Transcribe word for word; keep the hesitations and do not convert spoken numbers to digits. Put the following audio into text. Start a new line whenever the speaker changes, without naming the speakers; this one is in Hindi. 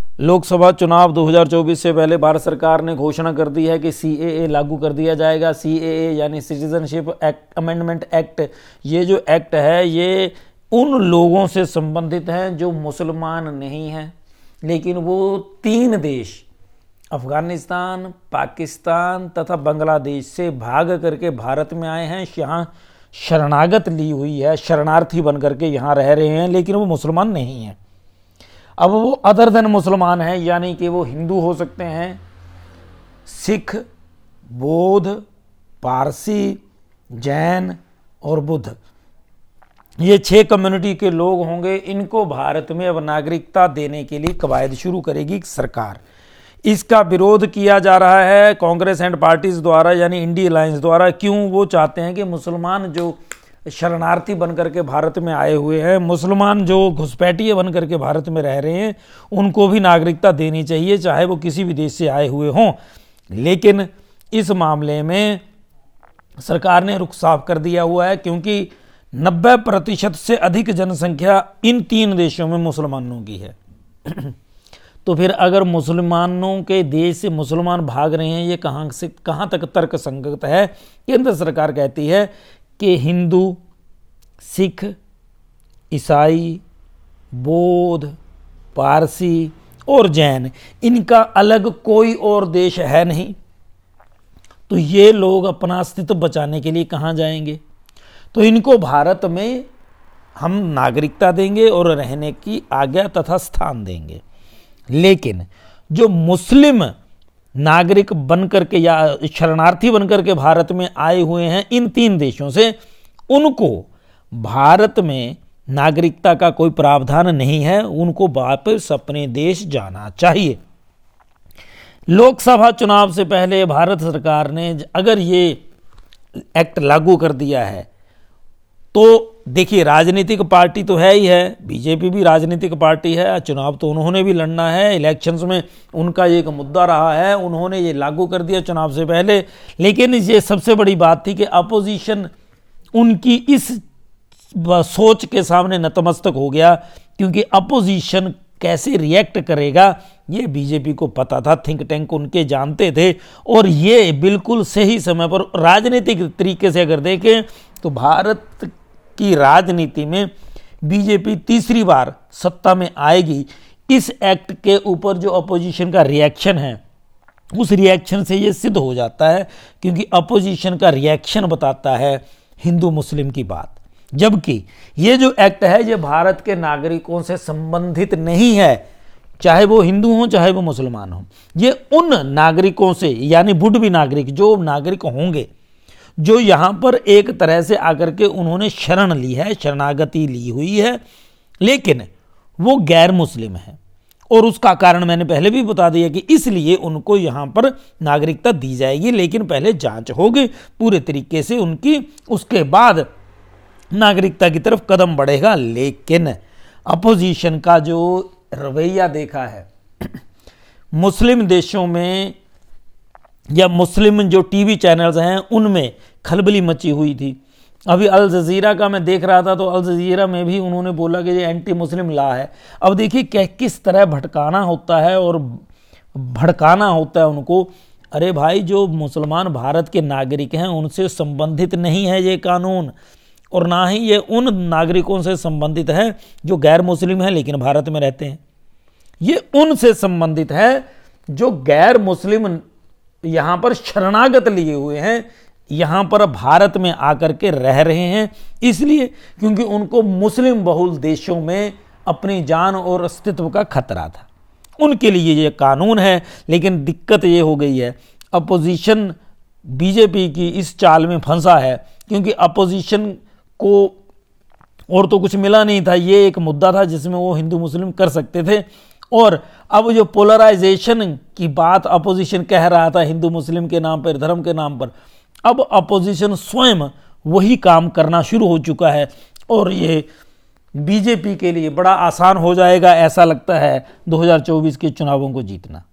लोकसभा चुनाव दो हज़ार चौबीस से पहले भारत सरकार ने घोषणा कर दी है कि सीएए लागू कर दिया जाएगा। सीएए यानी सिटीजनशिप एक्ट अमेंडमेंट एक्ट, ये जो एक्ट है ये उन लोगों से संबंधित है जो मुसलमान नहीं हैं, लेकिन वो तीन देश अफगानिस्तान, पाकिस्तान तथा बांग्लादेश से भाग करके भारत में आए हैं, यहाँ शरणागत ली हुई है, शरणार्थी बन करके यहाँ रह रहे हैं, लेकिन वो मुसलमान नहीं हैं। अब वो अदर देन मुसलमान हैं, यानी कि वो हिंदू हो सकते हैं, सिख, बौद्ध, पारसी, जैन और बुद्ध, ये छह कम्युनिटी के लोग होंगे। इनको भारत में अब नागरिकता देने के लिए कवायद शुरू करेगी सरकार। इसका विरोध किया जा रहा है कांग्रेस एंड पार्टीज द्वारा, यानी इंडी अलायंस द्वारा। क्यों? वो चाहते हैं कि मुसलमान जो शरणार्थी बन करके भारत में आए हुए हैं, मुसलमान जो घुसपैठिए बन करके भारत में रह रहे हैं, उनको भी नागरिकता देनी चाहिए, चाहे वो किसी भी देश से आए हुए हों। लेकिन इस मामले में सरकार ने रुख साफ कर दिया हुआ है, क्योंकि नब्बे प्रतिशत से अधिक जनसंख्या इन तीन देशों में मुसलमानों की है। तो फिर अगर मुसलमानों के देश से मुसलमान भाग रहे हैं, ये कहाँ से कहाँ तक तर्क संगत है? केंद्र सरकार कहती है कि हिंदू, सिख, ईसाई, बौद्ध, पारसी और जैन, इनका अलग कोई और देश है नहीं, तो ये लोग अपना अस्तित्व बचाने के लिए कहाँ जाएंगे? तो इनको भारत में हम नागरिकता देंगे और रहने की आज्ञा तथा स्थान देंगे। लेकिन जो मुस्लिम नागरिक बनकर के या शरणार्थी बनकर के भारत में आए हुए हैं इन तीन देशों से, उनको भारत में नागरिकता का कोई प्रावधान नहीं है, उनको वापस अपने देश जाना चाहिए। लोकसभा चुनाव से पहले भारत सरकार ने अगर ये एक्ट लागू कर दिया है, तो देखिए राजनीतिक पार्टी तो है ही है, बीजेपी भी राजनीतिक पार्टी है, चुनाव तो उन्होंने भी लड़ना है, इलेक्शंस में उनका एक मुद्दा रहा है, उन्होंने ये लागू कर दिया चुनाव से पहले। लेकिन ये सबसे बड़ी बात थी कि अपोजिशन उनकी इस सोच के सामने नतमस्तक हो गया, क्योंकि अपोजिशन कैसे रिएक्ट करेगा ये बीजेपी को पता था, थिंक टैंक उनके जानते थे, और ये बिल्कुल सही समय पर राजनीतिक तरीके से अगर देखें तो भारत की राजनीति में बीजेपी तीसरी बार सत्ता में आएगी। इस एक्ट के ऊपर जो अपोजिशन का रिएक्शन है, उस रिएक्शन से ये सिद्ध हो जाता है, क्योंकि अपोजिशन का रिएक्शन बताता है हिंदू मुस्लिम की बात, जबकि ये जो एक्ट है ये भारत के नागरिकों से संबंधित नहीं है, चाहे वो हिंदू हो चाहे वो मुसलमान हो। ये उन नागरिकों से, यानी वुड बी नागरिक, जो नागरिक होंगे जो यहाँ पर एक तरह से आकर के उन्होंने शरण ली है, शरणागति ली हुई है, लेकिन वो गैर मुस्लिम है, और उसका कारण मैंने पहले भी बता दिया कि इसलिए उनको यहाँ पर नागरिकता दी जाएगी, लेकिन पहले जांच होगी पूरे तरीके से उनकी, उसके बाद नागरिकता की तरफ कदम बढ़ेगा। लेकिन अपोजिशन का जो रवैया देखा है मुस्लिम देशों में या मुस्लिम जो टीवी चैनल्स हैं उनमें खलबली मची हुई थी। अभी अल जजीरा का मैं देख रहा था, तो अल जजीरा में भी उन्होंने बोला कि ये एंटी मुस्लिम लॉ है। अब देखिए क्या किस तरह भटकाना होता है और भड़काना होता है उनको। अरे भाई, जो मुसलमान भारत के नागरिक हैं उनसे संबंधित नहीं है ये कानून, और ना ही ये उन नागरिकों से संबंधित है जो गैर मुस्लिम हैं लेकिन भारत में रहते हैं। ये उनसे संबंधित है जो गैर मुस्लिम यहाँ पर शरणागत लिए हुए हैं, यहाँ पर भारत में आकर के रह रहे हैं, इसलिए क्योंकि उनको मुस्लिम बहुल देशों में अपनी जान और अस्तित्व का खतरा था, उनके लिए ये कानून है। लेकिन दिक्कत ये हो गई है, अपोजिशन बीजेपी की इस चाल में फंसा है, क्योंकि अपोजिशन को और तो कुछ मिला नहीं था, ये एक मुद्दा था जिसमें वो हिंदू मुस्लिम कर सकते थे। और अब जो पोलराइजेशन की बात अपोजिशन कह रहा था हिंदू मुस्लिम के नाम पर, धर्म के नाम पर, अब अपोजिशन स्वयं वही काम करना शुरू हो चुका है, और ये बीजेपी के लिए बड़ा आसान हो जाएगा ऐसा लगता है दो हज़ार चौबीस के चुनावों को जीतना।